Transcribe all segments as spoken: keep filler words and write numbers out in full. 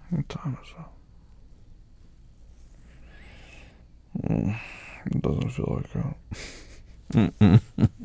What time is it? Mm, it doesn't feel like it. Mm-mm.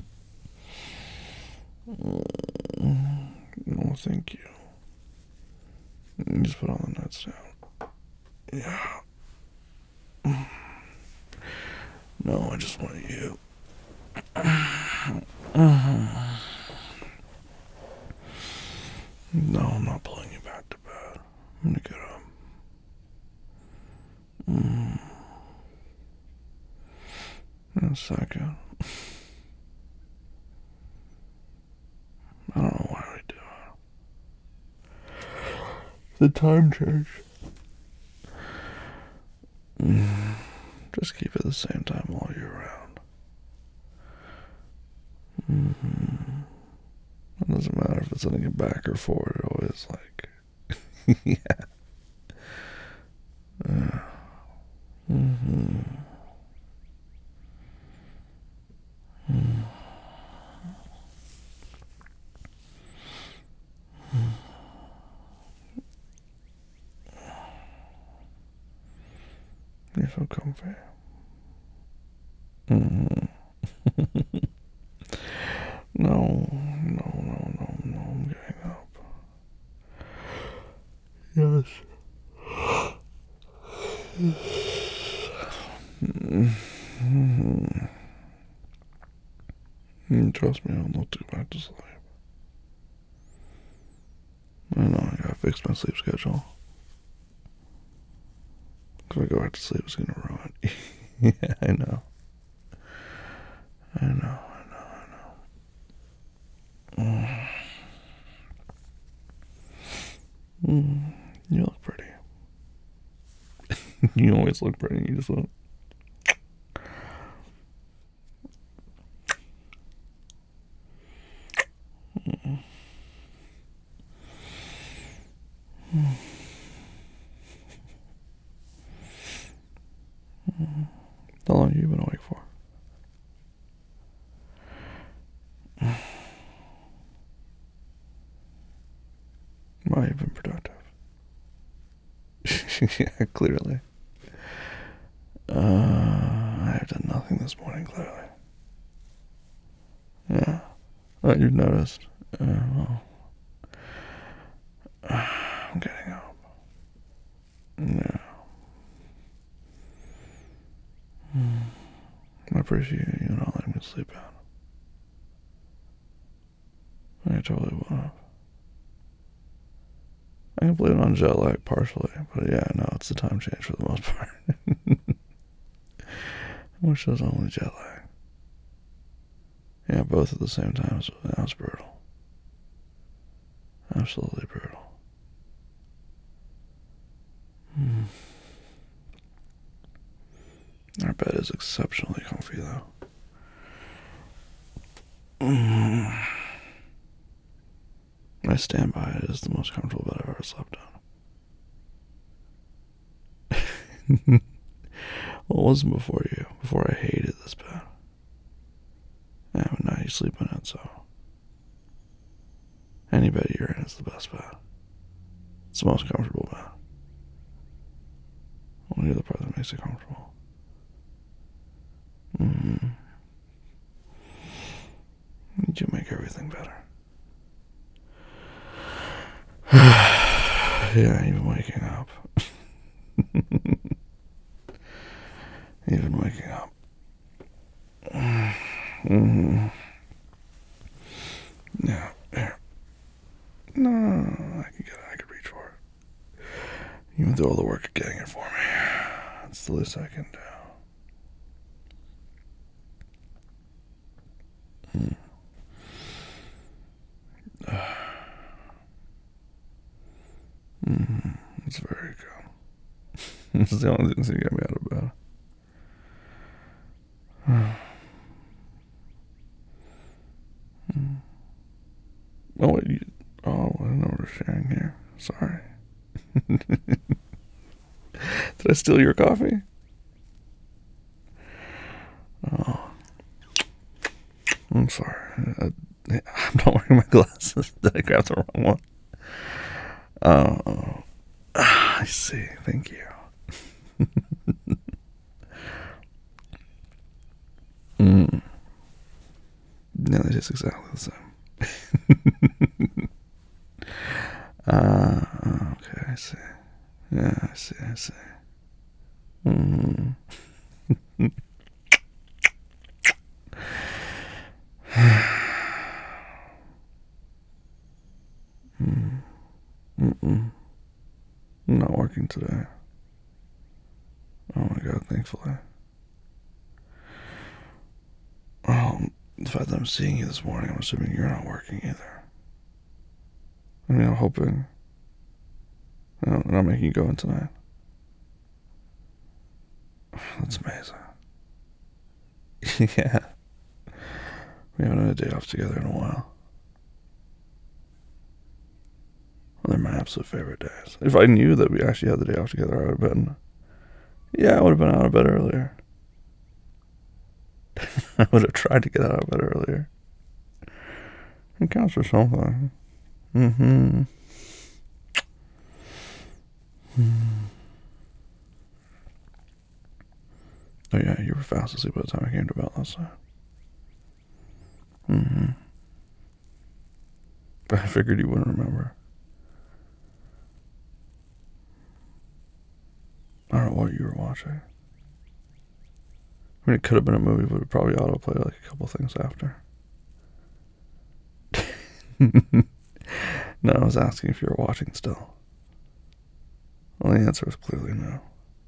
No, thank you. You just put on the nightstand. Yeah. No, I just want you. No, I'm not pulling you back to bed. I'm gonna get up. Mm. In a second. I don't know why we do it. The time change. Mm. Just keep it the same time all year round. Mm-hmm. It doesn't matter if it's letting it back or forward. It always like, yeah. Uh, mm-hmm. Mm. You're so comfy. Mm-hmm. No, no, no, no, no. I'm getting up. Yes. Mm-hmm. Trust me, I'll not go back to sleep. I know, I gotta fix my sleep schedule. If I go back to sleep, it's gonna ruin it. Yeah, I know. I know, I know, I know. Mm. Mm. You look pretty. You always look pretty. You just look. Mm. Mm. Mm. How long have you been awake for? Well, you've been productive. Yeah, clearly. Uh, I have done nothing this morning, clearly. Yeah. Oh, you've noticed. Uh, well, I'm getting up. Yeah. Mm. I appreciate you not letting me sleep out. I totally would have. I can blame it on jet lag partially, but yeah, no, it's the time change for the most part. Which is only jet lag. Yeah, both at the same time. That was brutal. Absolutely brutal. Mm. Our bed is exceptionally comfy, though. Mm. I stand by it as the most comfortable bed I've ever slept on. Well, it wasn't before you. Before I hated this bed. Yeah, but now you sleep in it, so. Any bed you're in is the best bed. It's the most comfortable bed. Only the part that makes it comfortable. Mm-hmm. You make everything better. Yeah, even waking up. Even waking up. Mm-hmm. Yeah, here. No, no, no, no, I can get it. I can reach for it. You can do all the work of getting it for me. It's the least I can do. Mm. Mm-hmm. It's very good. It's the only thing that get me out of bed. Mm. Oh, wait, you, oh, I didn't know we're sharing here. Sorry. Did I steal your coffee? Oh, I'm sorry. I, I'm not wearing my glasses. Did I grab the wrong one? Oh. I see. Thank you. mm. Yeah, they taste exactly the same. uh, okay, I see. Yeah, I see, I see. Mm. mm. Mm-mm. I'm not working today. Oh my god, thankfully. Well, the fact that I'm seeing you this morning, I'm assuming you're not working either. I mean, I'm hoping you know, they're not making you go in tonight. That's amazing. Yeah. We haven't had a day off together in a while. Well, they're my absolute favorite days. If I knew that we actually had the day off together, I would have been... Yeah, I would have been out of bed earlier. I would have tried to get out of bed earlier. It counts for something. Mm-hmm. Oh yeah, you were fast asleep by the time I came to bed last night. Mm-hmm. But I figured you wouldn't remember. I don't know what you were watching. I mean, it could have been a movie, but it probably autoplay like a couple things after. No, I was asking if you were watching still. Well, the answer was clearly no.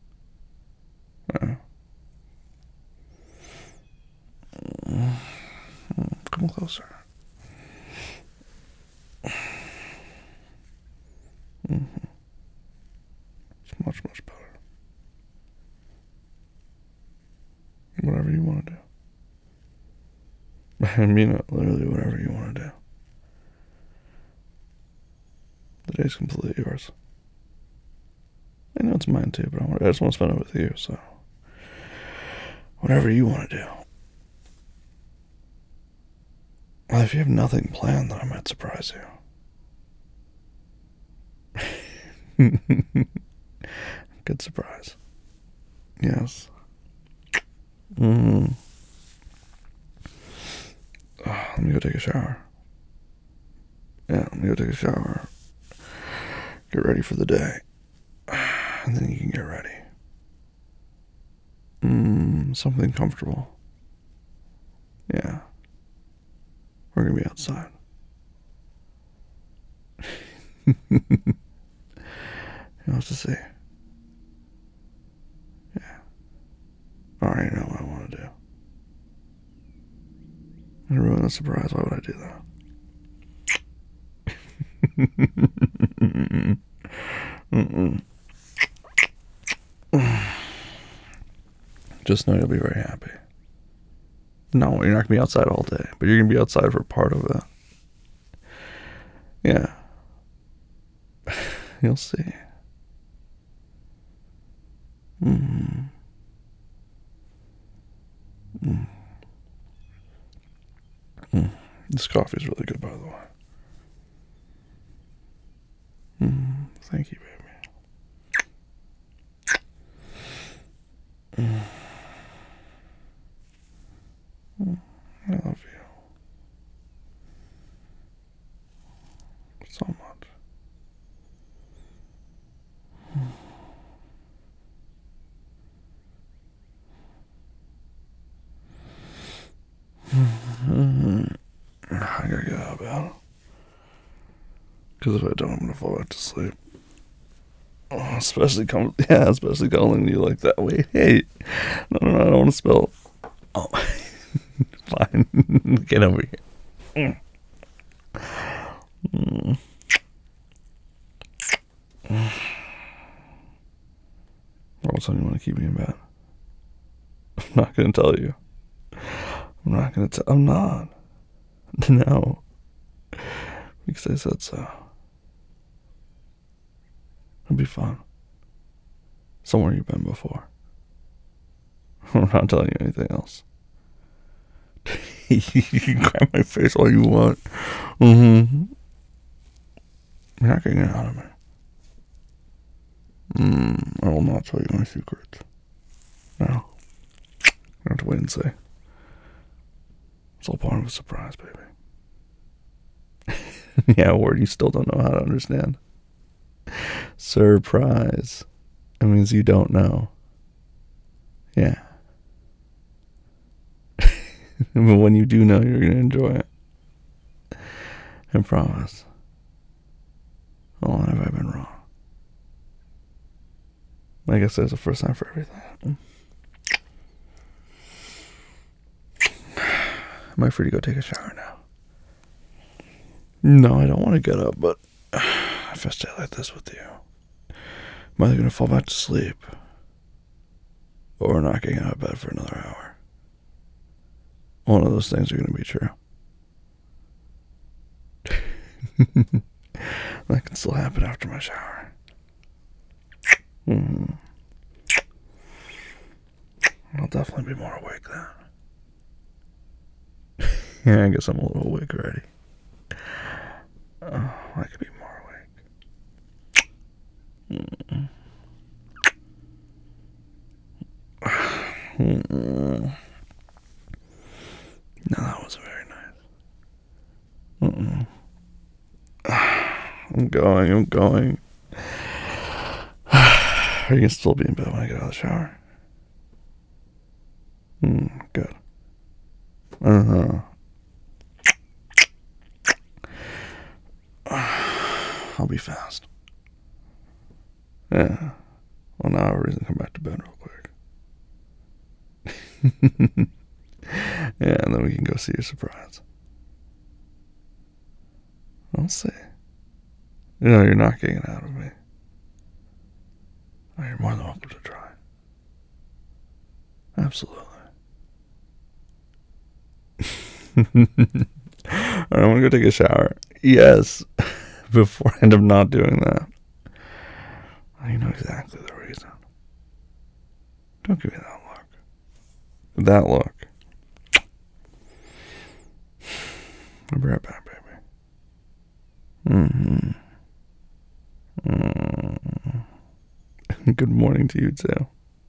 Yeah. Come closer. Mm-hmm. It's much, much better. Whatever you want to do. I mean it, literally whatever you want to do. The day's completely yours. I know it's mine too, but I, want, I just want to spend it with you, so... Whatever you want to do. Well, if you have nothing planned, then I might surprise you. Good surprise. Yes. Mm. Oh, let me go take a shower. Yeah, let me go take a shower. Get ready for the day. And then you can get ready. Mm, something comfortable. Yeah. We're gonna be outside. You'll have to see. Yeah. I already know what I want to do. I'm gonna ruin the surprise. Why would I do that? Mm-mm. Just know you'll be very happy. No, you're not gonna be outside all day, but you're gonna be outside for part of it. Yeah. You'll see. Mm. Mm. Mm. This coffee's really good, by the way. Mm. Thank you, baby. Mm. Mm. I love you so much. Mm. I gotta get out of bed. Because if I don't, I'm gonna fall back to sleep. Oh, especially come, yeah, especially calling you like that. Wait, hey, no, no, no, I don't want to spill. Oh, fine, get over here. Mm. Mm. All of a sudden, you want to keep me in bed. I'm not gonna tell you. I'm not gonna tell. I'm not. No, because I said so. It'll be fun. Somewhere you've been before. I'm not telling you anything else. You can grab my face all you want. Mm-hmm. You're not getting it out of me. Mm, I will not tell you my secrets. No. I have to wait and see. It's all part of a surprise, baby. Yeah, word you still don't know how to understand. Surprise. It means you don't know. Yeah. But when you do know, you're going to enjoy it. I promise. Oh, when have I been wrong? I guess there's a first time for everything. Am I free to go take a shower now? No, I don't want to get up, but if I stay like this with you, I'm either going to fall back to sleep or not getting out of bed for another hour. One of those things are going to be true. That can still happen after my shower. Mm-hmm. I'll definitely be more awake then. Yeah, I guess I'm a little awake already. Oh, I could be more awake. Mm-mm. Mm-mm. No, that wasn't very nice. Mm-mm. I'm going, I'm going. Are you going to still be in bed when I get out of the shower? Hmm, good. Uh-huh. I'll be fast. Yeah. Well, now I have a reason to come back to bed real quick. Yeah, and then we can go see your surprise. I'll see. You know, you're not getting it out of me. Oh, you're more than welcome to try. Absolutely. Alright, I'm gonna go take a shower. Yes. Before I end up not doing that. You know exactly the reason. Don't give me that look. That look. I'll be right back, baby. Mm-hmm. Mm. Good morning to you, too.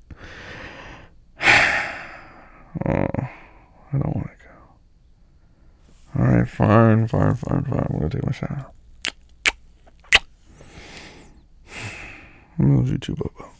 Oh, I don't want to go. Alright, fine, fine, fine, fine. I'm going to take my shower. I love you too, Bobo.